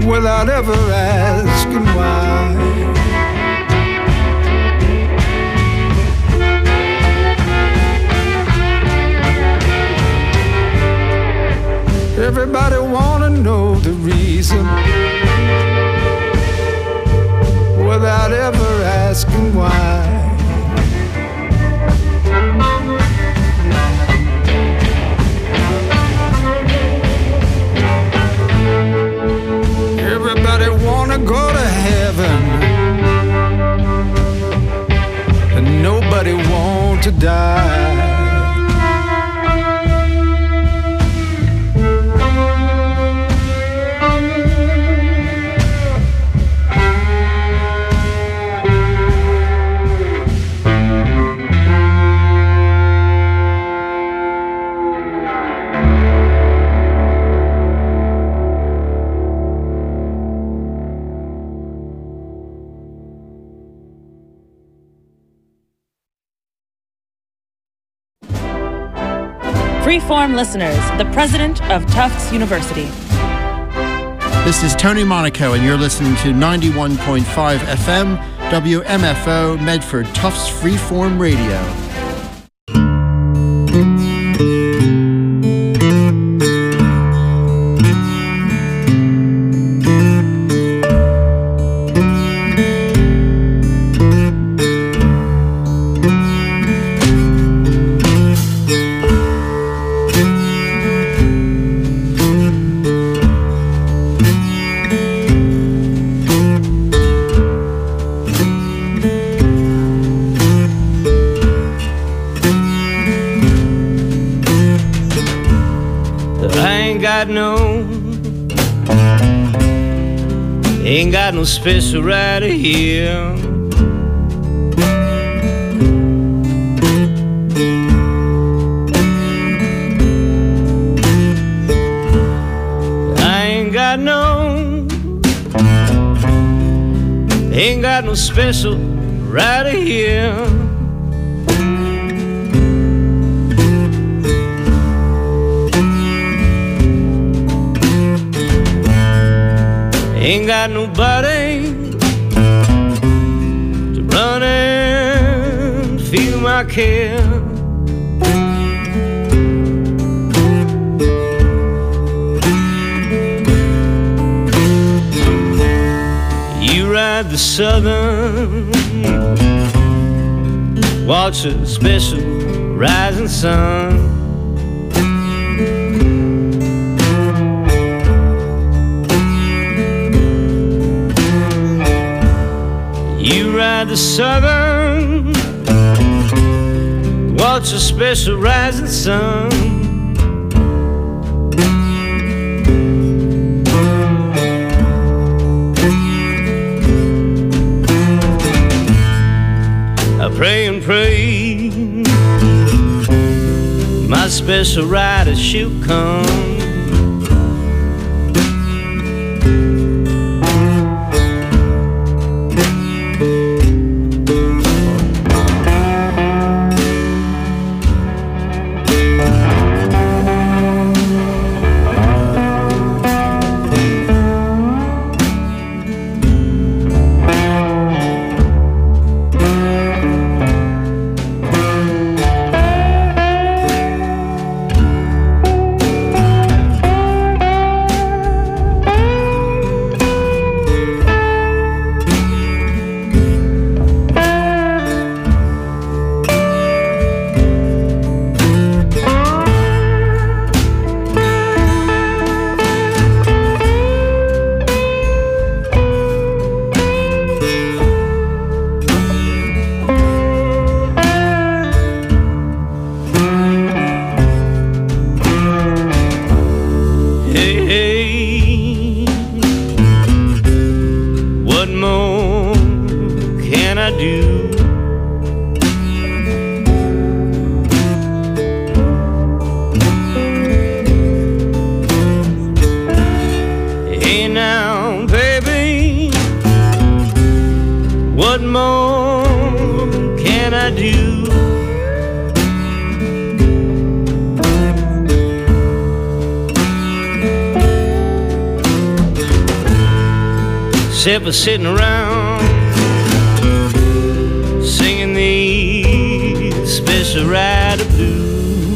without ever asking why. Everybody wanna know the reason without ever asking why. Everybody wanna go to heaven, and nobody want to die. Freeform listeners, the president of Tufts University. This is Tony Monaco, and you're listening to 91.5 FM, WMFO, Medford, Tufts Freeform Radio. Ain't got no special right here. Ain't got no special right here. Ain't got nobody to run and feel my care. You ride the southern, watch a special rising sun. You ride the southern, watch a special rising sun. I pray and pray my special rider she'll come. except for sitting around singing these special rider blues.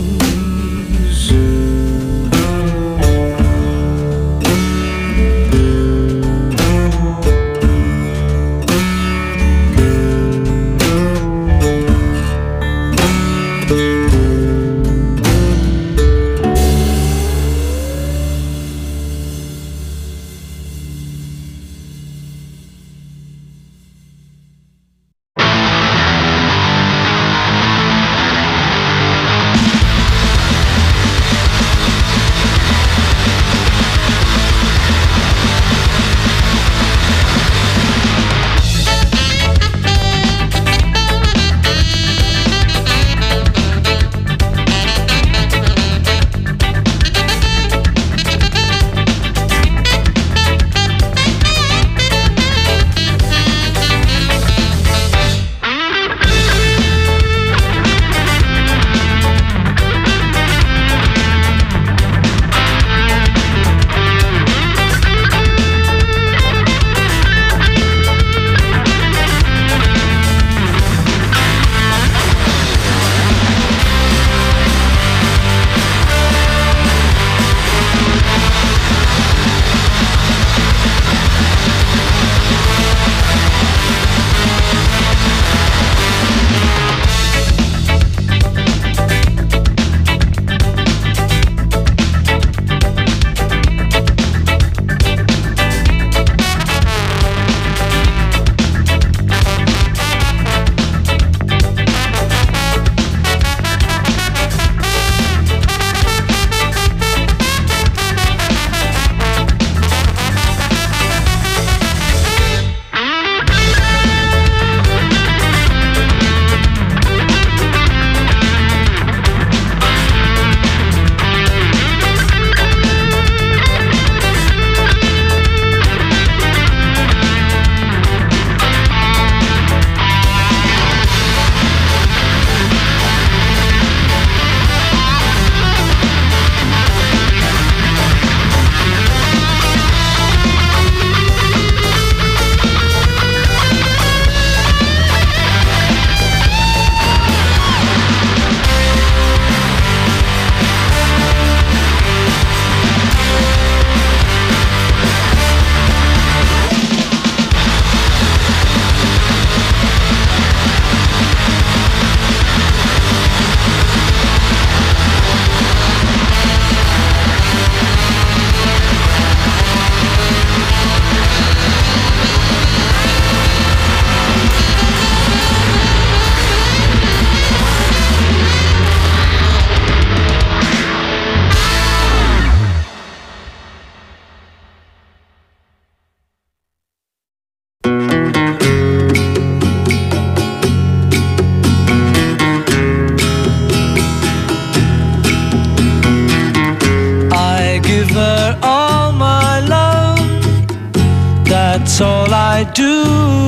that's all I do.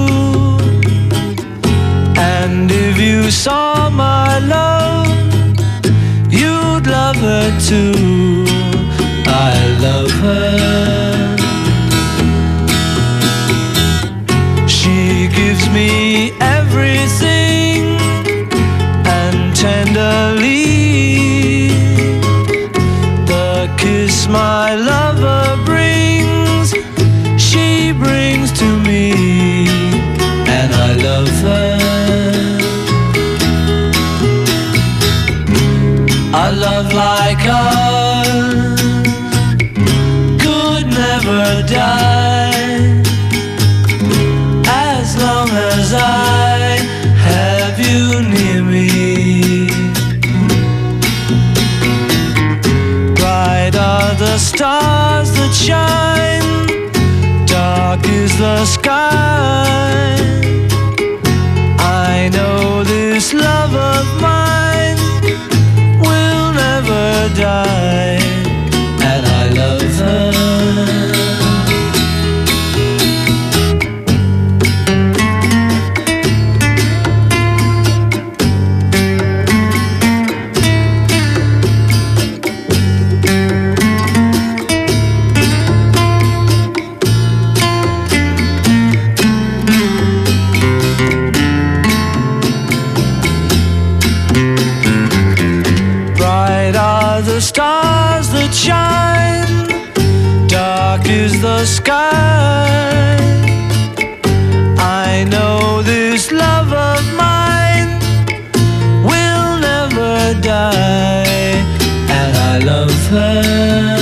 And if you saw my love, you'd love her too. I love her. She gives me everything, and tenderly the kiss my lover brings, she brings to me, and I love her. A love like ours could never die, as long as I have you near me. Bright are the stars that shine, dark is the sky. I know this love of mine will never die, and I love her. soft is the sky. I know this love of mine will never die, and I love her.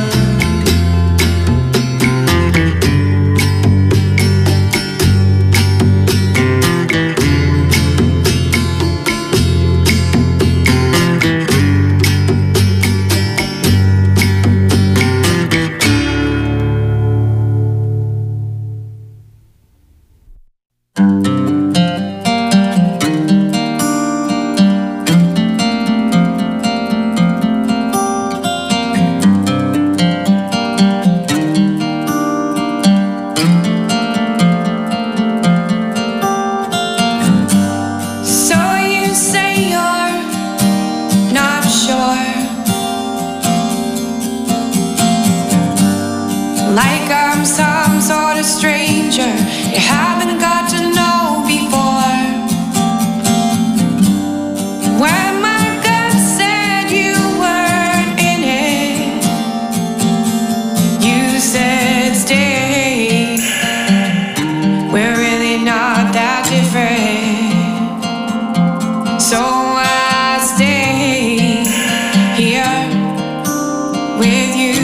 Like I'm some sort of stranger you haven't got to know before. When my gut said you weren't in it, you said stay. We're really not that different, so I stay here with you.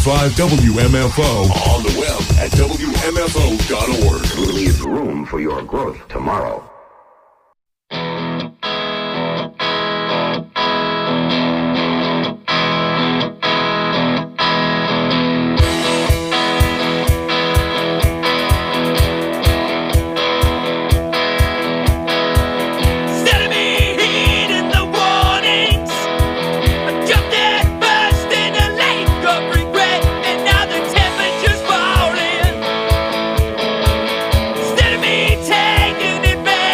WMFO. On the web at WMFO.org. Leave room for your growth tomorrow. Taking advantage.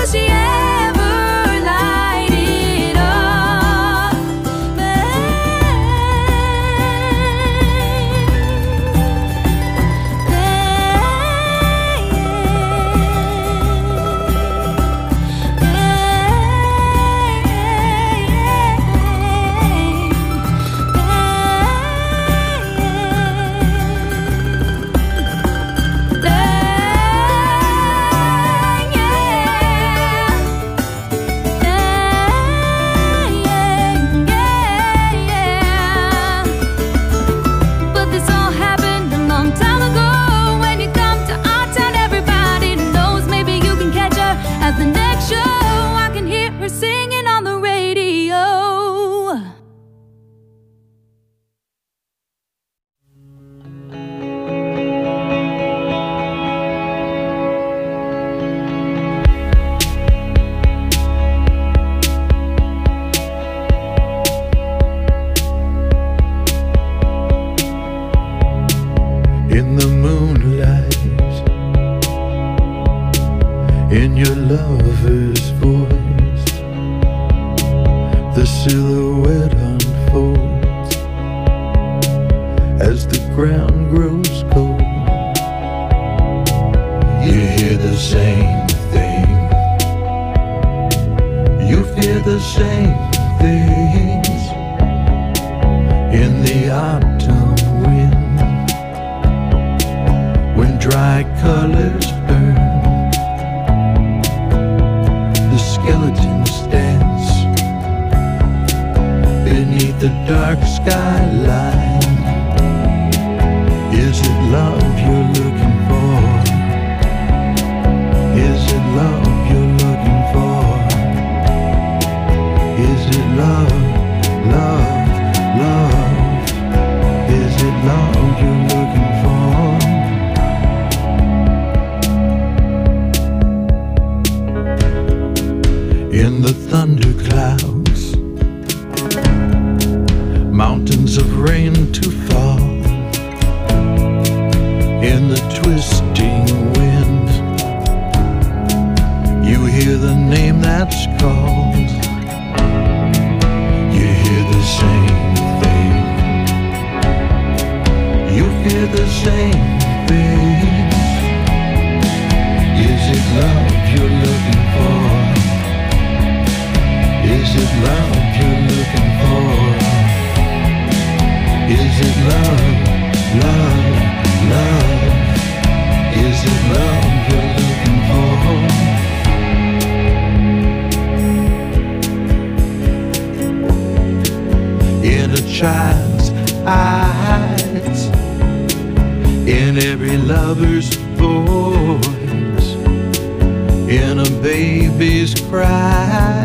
in your lover's voice. The silhouette unfolds as the ground grows cold. You hear the same thing, you fear the same things in the autumn wind, when dry colors burn. The skeletons dance beneath the dark skyline. Is it love you're looking for? Is it love you're looking for? Is it love, love, love? Is it love you're looking for? In the thunderclouds, mountains of rain to fall. In the twisting wind, you hear the name that's called. You hear the same thing, you fear the same things. Is it love you're looking for? Is it love you're looking for? Is it love, love, love? Is it love you're looking for? In a child's eyes, in every lover's voice, in a baby's cry,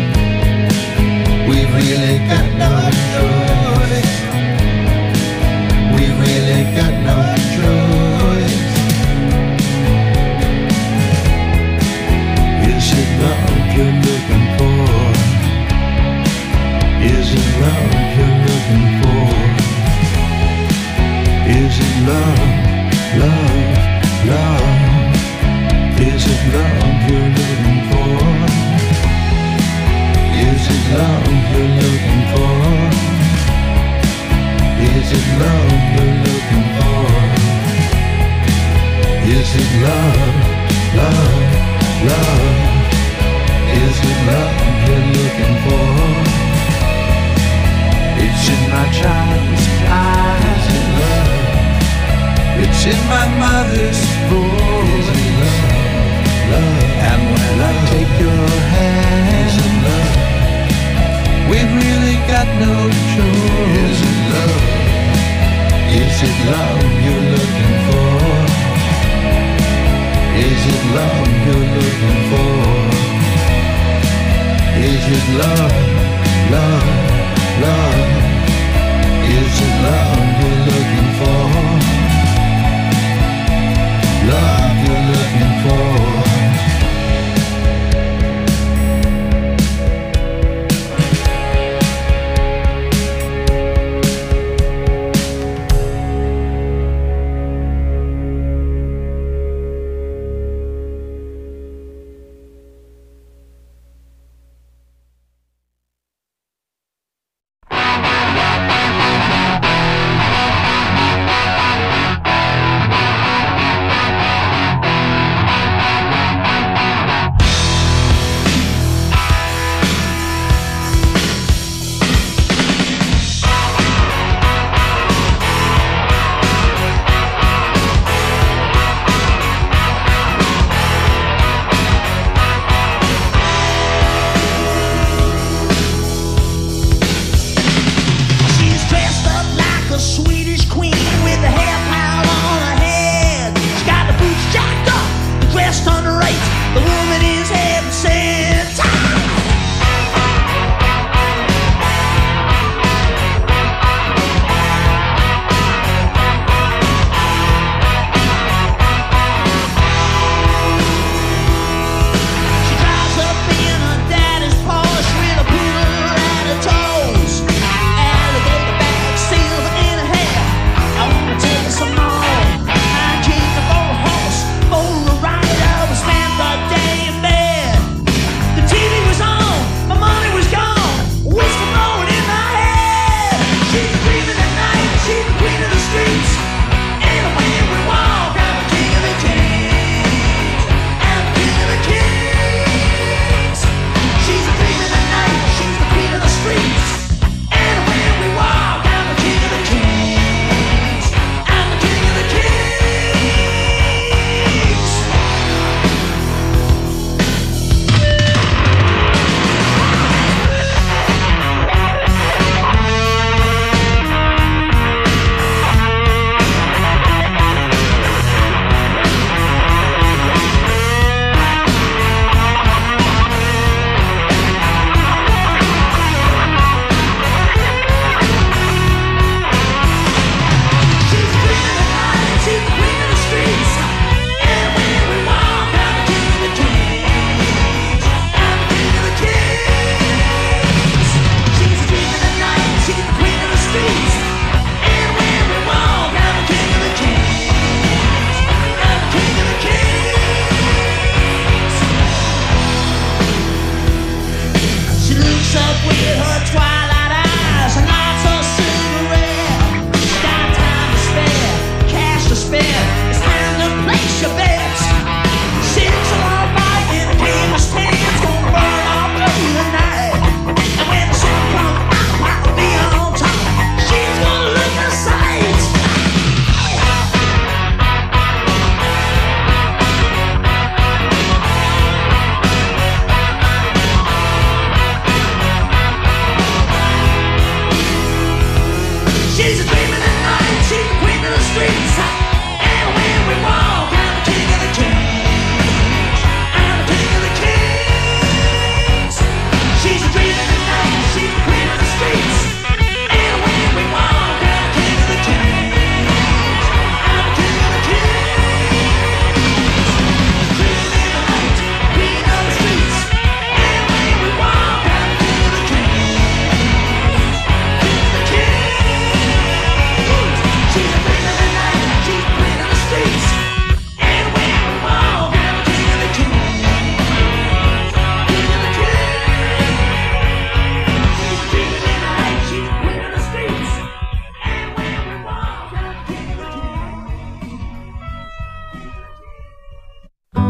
we've really got no choice. We've really got no choice. Is it love you're looking for? Is it love you're looking for? Is it love, love, love? Is it love you're looking for? Is it love you're looking for? Is it love you're looking for? Is it love, love, love? Is it love you're looking for? It's in my child's eyes, is it love? It's in my mother's voice, is it love, love? And when I take your hand, is it love? We've really got no choice. Is it love? Is it love you're looking for? Is it love you're looking for? Is it love, love, love? Is it love you're looking for? Love you're looking for?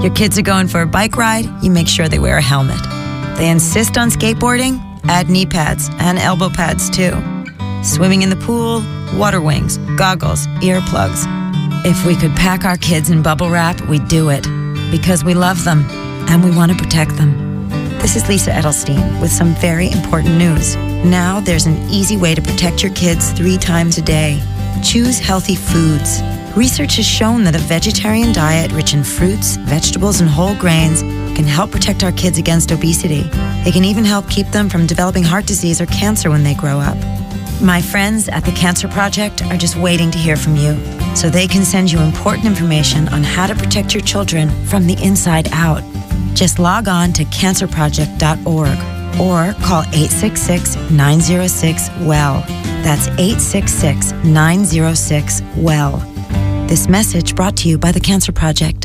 Your kids are going for a bike ride, you make sure they wear a helmet. They insist on skateboarding, add knee pads and elbow pads too. Swimming in the pool, water wings, goggles, earplugs. If we could pack our kids in bubble wrap, we'd do it. Because we love them and we want to protect them. This is Lisa Edelstein with some very important news. Now there's an easy way to protect your kids 3 times a day. Choose healthy foods. Research has shown that a vegetarian diet rich in fruits, vegetables, and whole grains can help protect our kids against obesity. It can even help keep them from developing heart disease or cancer when they grow up. My friends at the Cancer Project are just waiting to hear from you, so they can send you important information on how to protect your children from the inside out. Just log on to cancerproject.org or call 866-906-WELL. That's 866-906-WELL. This message brought to you by the Cancer Project.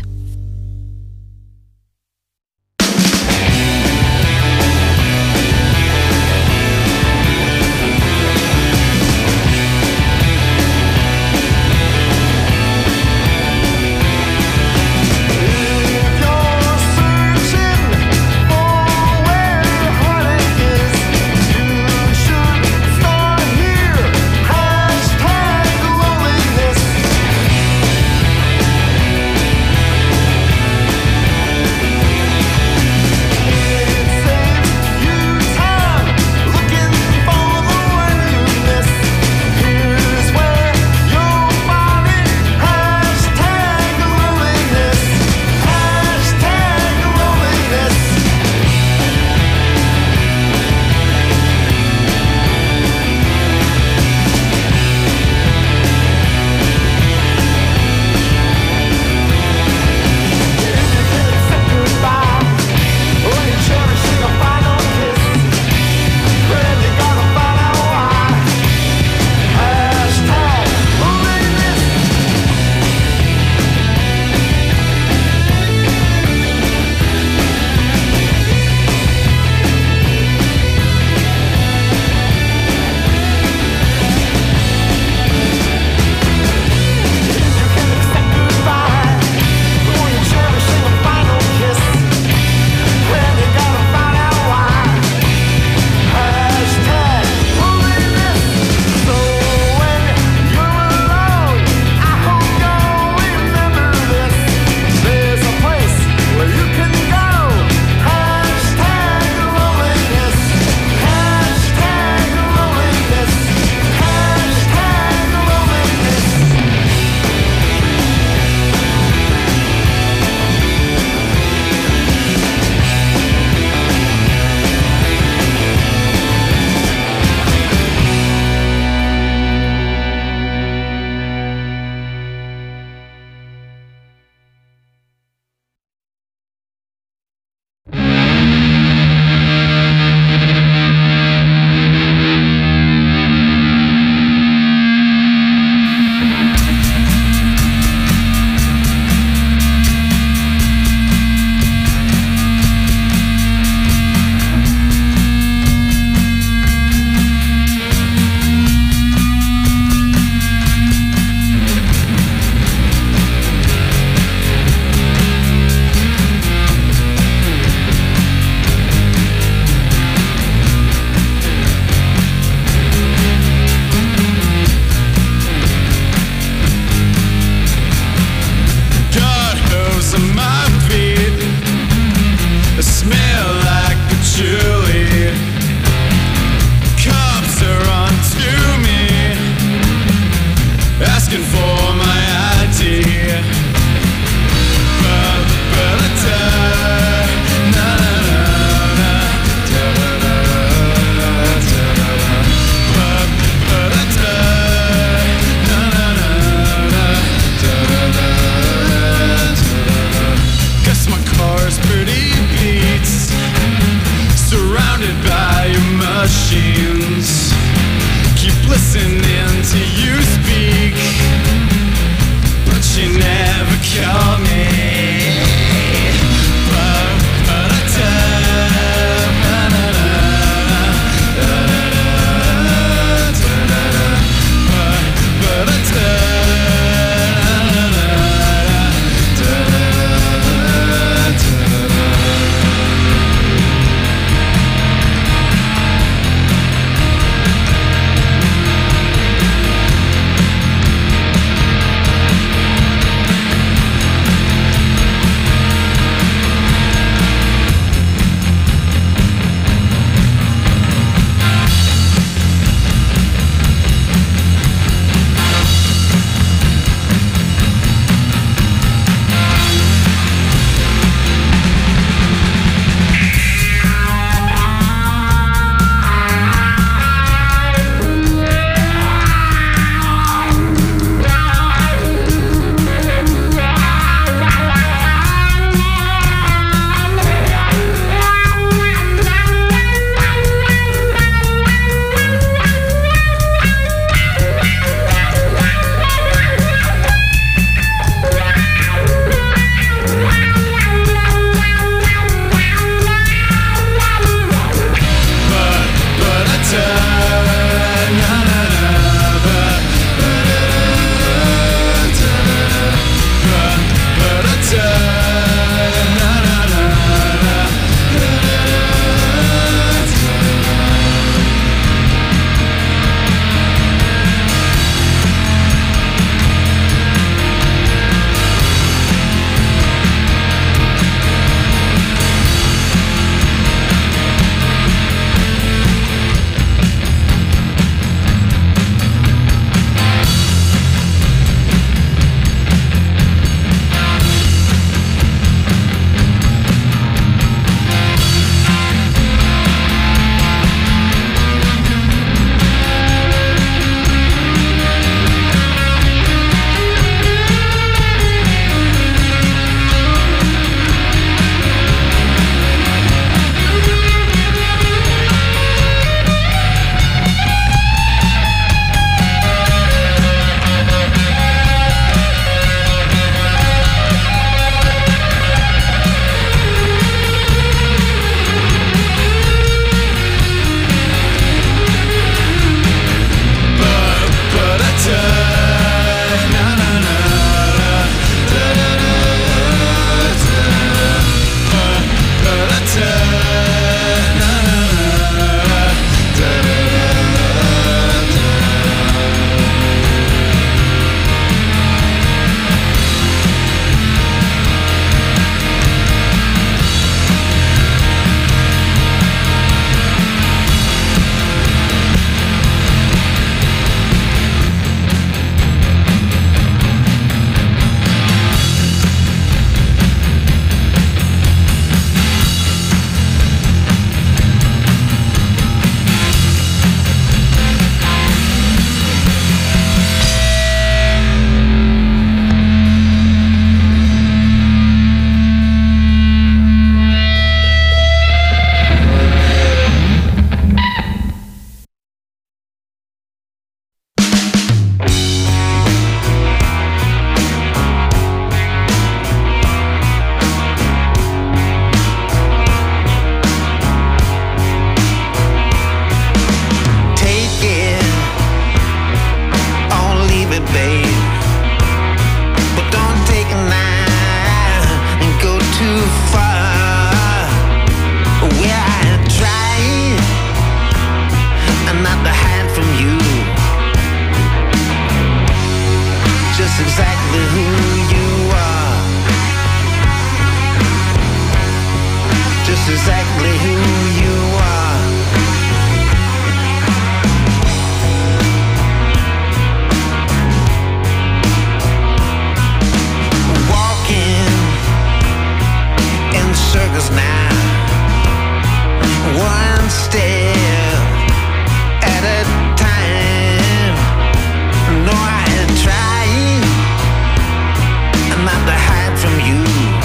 one step at a time. No, I am trying not to hide from you.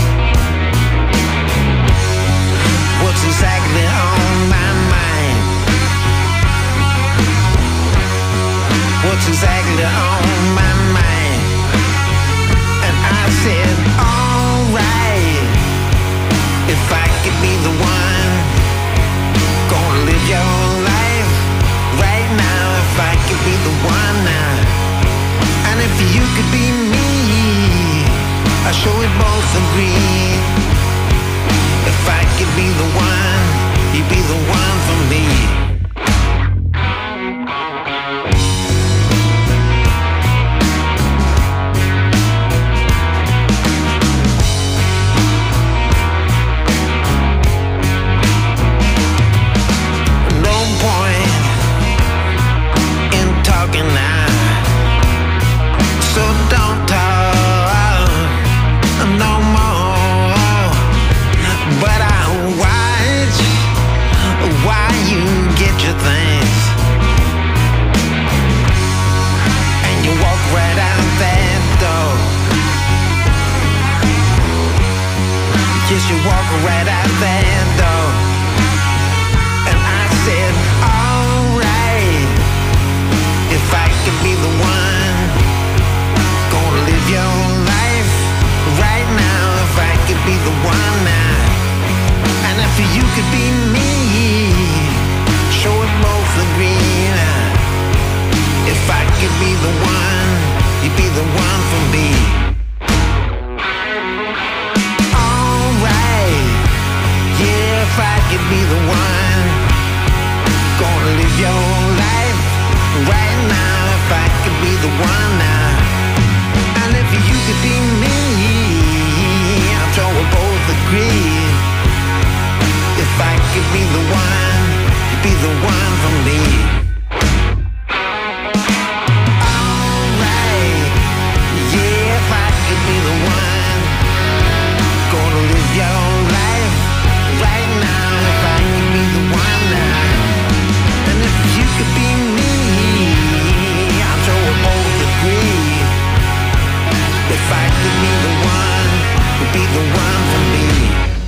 What's exactly on my mind? What's exactly on my mind? And I said, alright, if I could be the one, gonna live your life right now. If I could be the one now, and if you could be me, I'm sure we both agree. If I could be the one, you'd be the one for me. You walk right out that door. And I said, alright, if I could be the one, gonna live your life right now. If I could be the one now, and if you could be me, sure we both agree now. If I could be the one, you'd be the one for me. If I could be the one, gonna live your life right now. If I could be the one now, and if you could be me, I'm sure we'll both agree. If I could be the one, you'd be the one for me. Alright, yeah, if I could be the one, gonna live your life right now. If I could be the one now, and if you could be me, I'm sure we'll both agree. If I could be the one, you'd be the one for me.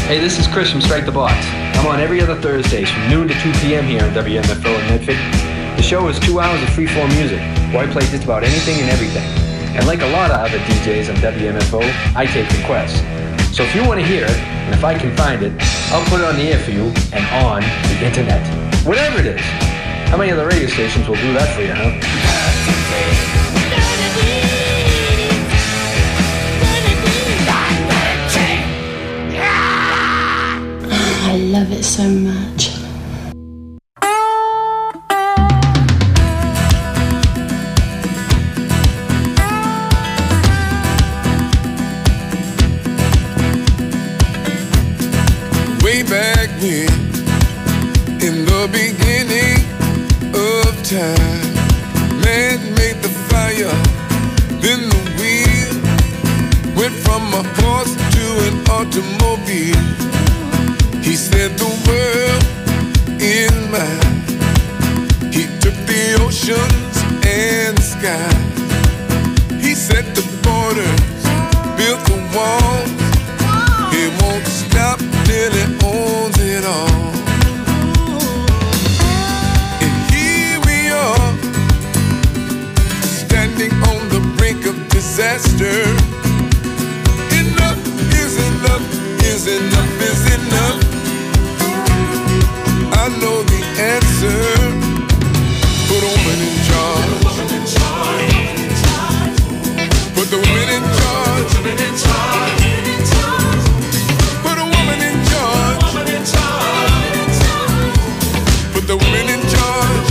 Hey, this is Chris from Strike the Box. I'm on every other Thursdays from noon to 2 p.m. here on WMFO in Medford. The show is 2 hours of free-form music, where I play just about anything and everything. And like a lot of other DJs on WMFO, I take requests. So if you want to hear it, and if I can find it, I'll put it on the air for you and on the internet. Whatever it is. How many other radio stations will do that for you, huh? I love it so much. Way back when, in the beginning of time, man made the fire, then the wheel went from a horse to an automobile. He set the world in mind. He took the oceans and the skies. He set the borders, built the walls. He won't stop till he owns it all. And here we are, standing on the brink of disaster. Enough is enough, is enough, is enough. I know the answer. Put a woman in charge. Put the women in charge. Put a woman in charge. Put the women in charge.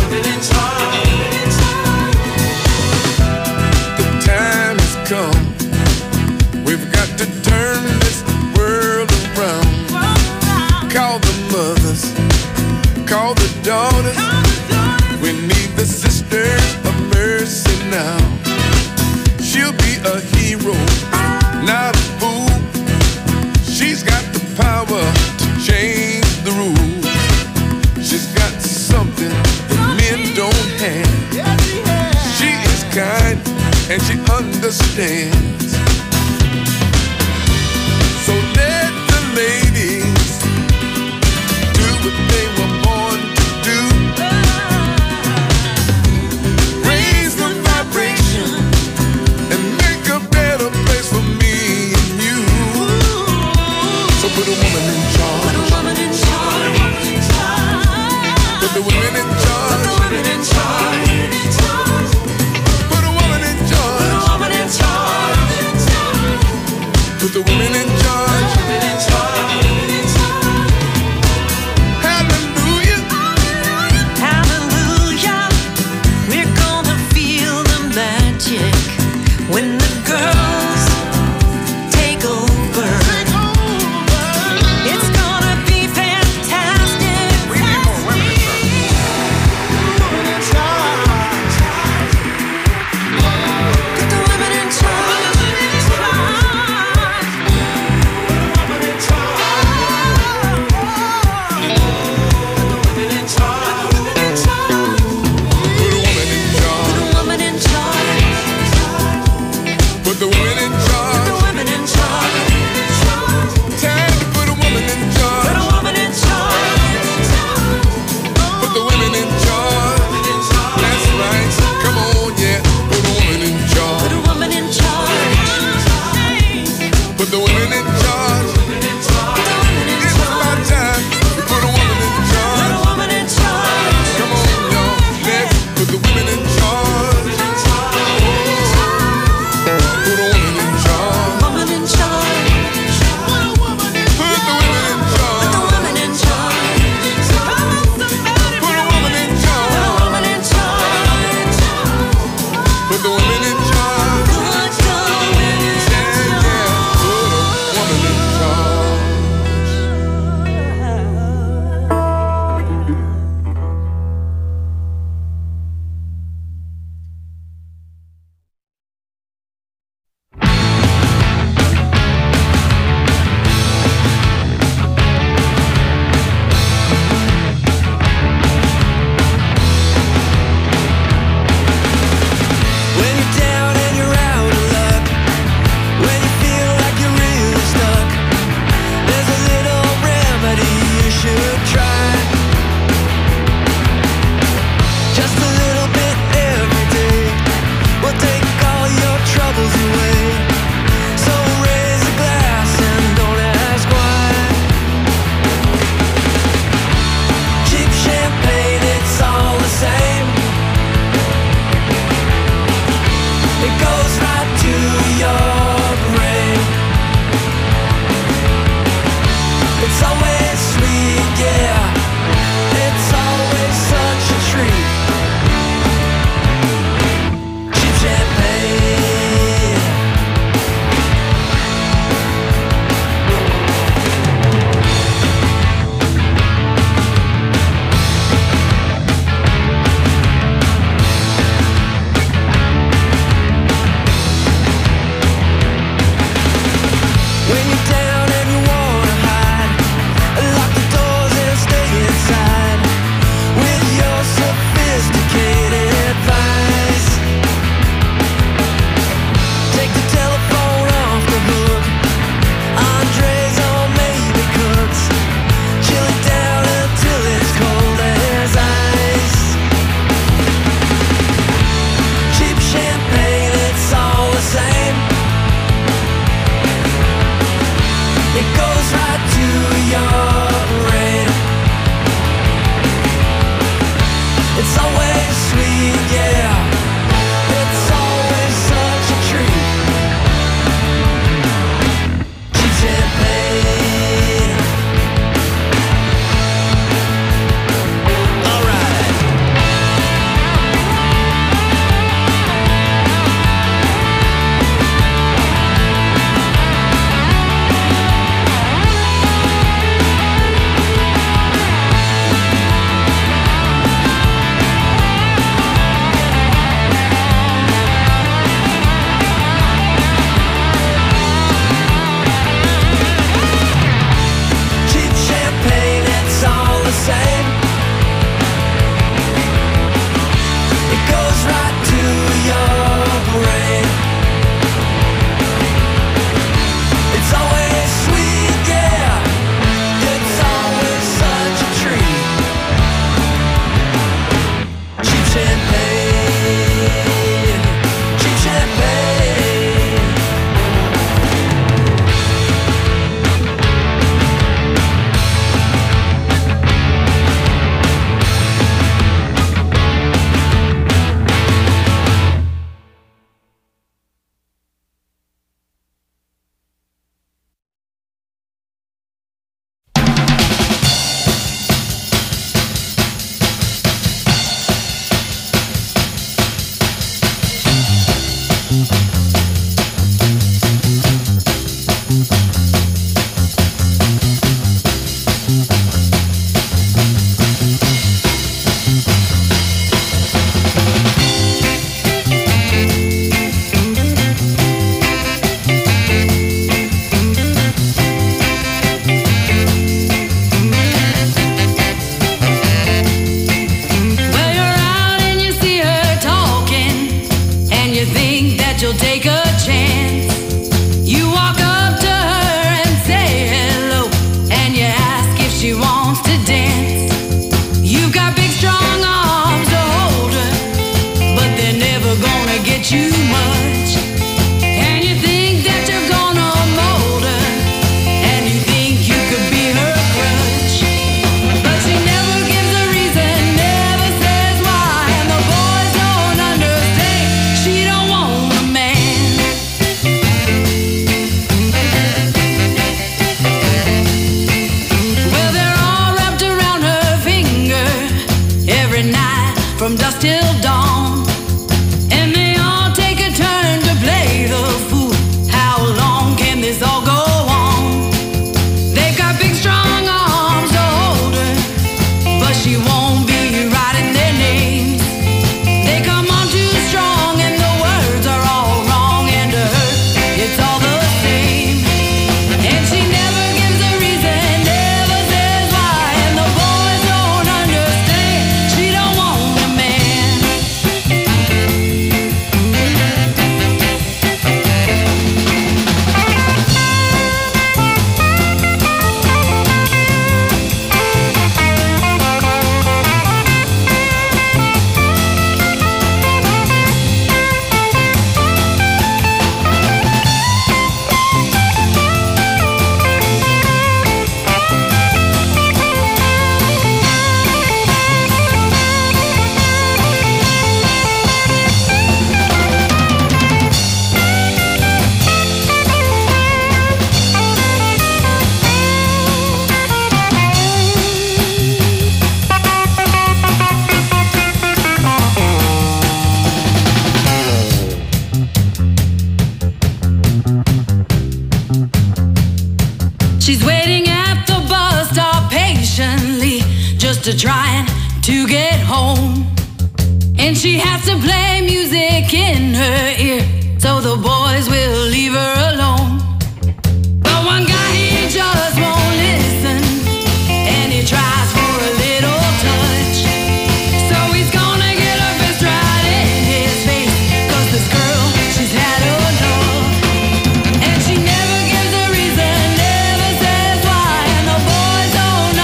The time has come. We've got to turn this world around. Call the mothers. Call the daughters. We need the sisters of mercy now. She'll be a hero, not a fool. She's got the power to change the rules. She's got something that men don't have. She is kind and she understands. So let the ladies do what they were born to do. Raise the vibration and make a better place for me and you. So put a woman in charge. Put the women in charge. Put the women in charge. Put a woman in charge. Put the women in charge. Hallelujah. Hallelujah. We're gonna feel the magic when the girls take over. It's gonna be fantastic. We need more women in charge. Put the women in charge. Put the to trying to get home. And she has to play music in her ear so the boys will leave her alone. But one guy, he just won't listen, and he tries for a little touch. So he's gonna get a fist right in his face, 'cause this girl, she's had enough. And she never gives a reason, never says why, and the boys don't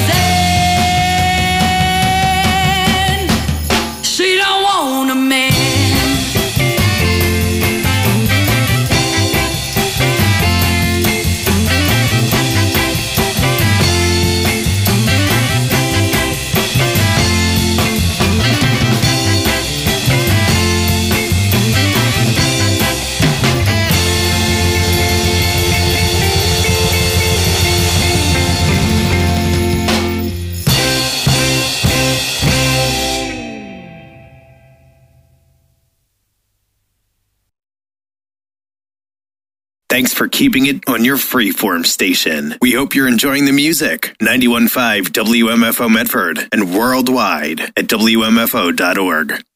understand. She don't want a man. Thanks for keeping it on your freeform station. We hope you're enjoying the music. 91.5 WMFO Medford and worldwide at WMFO.org.